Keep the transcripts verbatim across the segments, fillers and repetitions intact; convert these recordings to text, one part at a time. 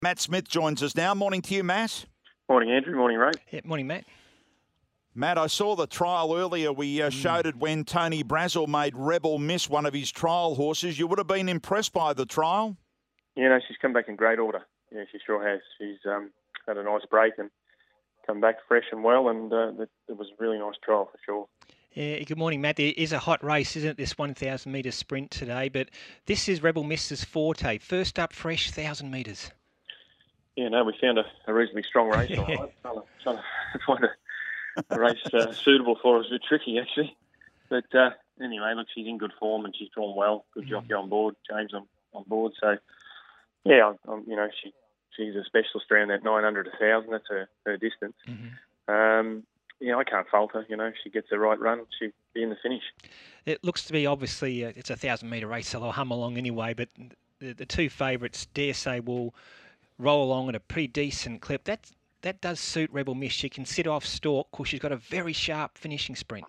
Matt Smith joins us now. Morning to you, Matt. Morning, Andrew. Morning, Ray. Yeah, morning, Matt. Matt, I saw the trial earlier. We uh, mm. showed it when Tony Brazel made Rebel Miss one of his trial horses. You would have been impressed by the trial. Yeah, no, she's come back in great order. Yeah, she sure has. She's um, had a nice break and come back fresh and well, and uh, it was a really nice trial for sure. Yeah, good morning, Matt. It is a hot race, isn't it, this one thousand metre sprint today? But this is Rebel Miss's forte. First up fresh, one thousand metres. Yeah, no, we found a, a reasonably strong race. All right. Trying to, trying to find a, a race uh, suitable for us. A bit tricky, actually. But uh, anyway, look, she's in good form and she's drawn well. Good jockey on board, James on, on board. So, yeah, I'm, you know, she she's a specialist around that nine hundred to one thousand. That's her, her distance. Mm-hmm. Um, yeah, I can't fault her. You know, if she gets the right run, she'll be in the finish. It looks to be, obviously, uh, it's a one thousand metre race, so they'll hum along anyway. But the, the two favourites, dare say, will roll along at a pretty decent clip. That that does suit Rebel Miss. She can sit off stalk because she's got a very sharp finishing sprint.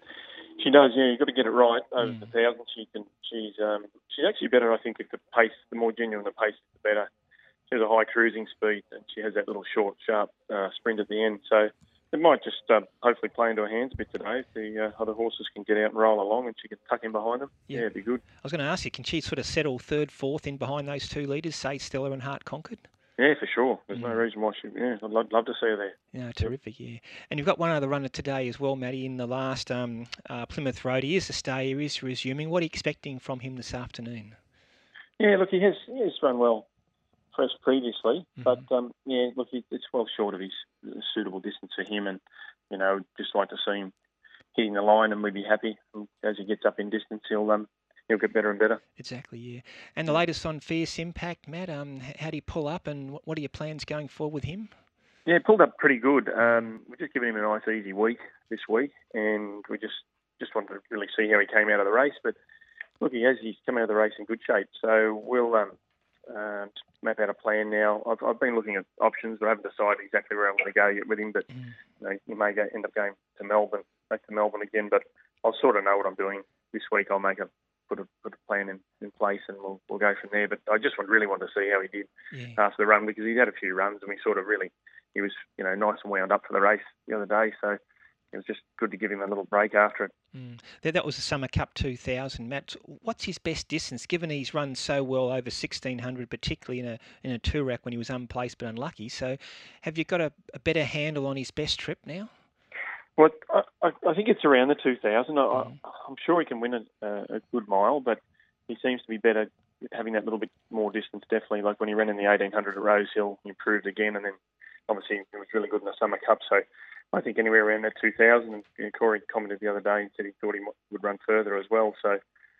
She does, yeah. You've got to get it right over mm. the thousand. She can. She's um, she's actually better, I think, if the pace, the more genuine the pace, the better. She has a high cruising speed, and she has that little short, sharp uh, sprint at the end. So it might just uh, hopefully play into her hands a bit today if the uh, other horses can get out and roll along, and she can tuck in behind them. Yeah, yeah, it'd be good. I was going to ask you, can she sort of settle third, fourth in behind those two leaders, say Stella and Heart Conquered? Yeah, for sure. There's mm. no reason why she... Yeah, I'd love, love to see her there. Yeah, terrific, yeah. And you've got one other runner today as well, Matty, in the last um, uh, Plymouth Road. He is a stay, he is resuming. What are you expecting from him this afternoon? Yeah, look, he has, he has run well for us previously, mm-hmm. but, um, yeah, look, he, it's well short of his suitable distance for him, and, you know, just like to see him hitting the line, and we'd be happy. And as he gets up in distance, he'll... um. He'll get better and better. Exactly, yeah. And the latest on Fierce Impact, Matt, um, how do you pull up and what are your plans going forward with him? Yeah, pulled up pretty good. Um, we're just giving him a nice, easy week this week, and we just, just wanted to really see how he came out of the race. But look, he has, he's come out of the race in good shape. So we'll um, uh, map out a plan now. I've, I've been looking at options, but I haven't decided exactly where I'm going to go yet with him. But mm. you know, he may go, end up going to Melbourne, back to Melbourne again. But I'll sort of know what I'm doing this week. I'll make a Put a, put a plan in, in place and we'll, we'll go from there. But I just want, really want to see how he did yeah. after the run, because he's had a few runs and we sort of really, he was, you know, nice and wound up for the race the other day. So it was just good to give him a little break after it. Mm. That, that was the Summer Cup two thousand. Matt, what's his best distance, given he's run so well over sixteen hundred, particularly in a in a Toorak when he was unplaced but unlucky? So have you got a, a better handle on his best trip now? Well, I, I think it's around the two thousand. I, mm. I'm sure he can win a, a good mile, but he seems to be better having that little bit more distance, definitely. Like when he ran in the eighteen hundred at Rosehill, he improved again, and then obviously he was really good in the Summer Cup. So I think anywhere around that two thousand, and you know, Corey commented the other day and said he thought he would run further as well. So,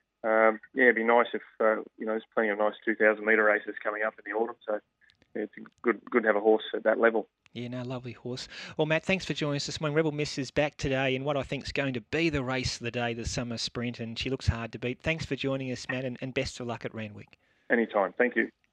um, yeah, it'd be nice if, uh, you know, there's plenty of nice two thousand metre races coming up in the autumn. So yeah, it's good, good to have a horse at that level. Yeah, no, lovely horse. Well, Matt, thanks for joining us this morning. Rebel Miss is back today in what I think is going to be the race of the day, the summer sprint, and she looks hard to beat. Thanks for joining us, Matt, and, and best of luck at Randwick. Anytime. Thank you.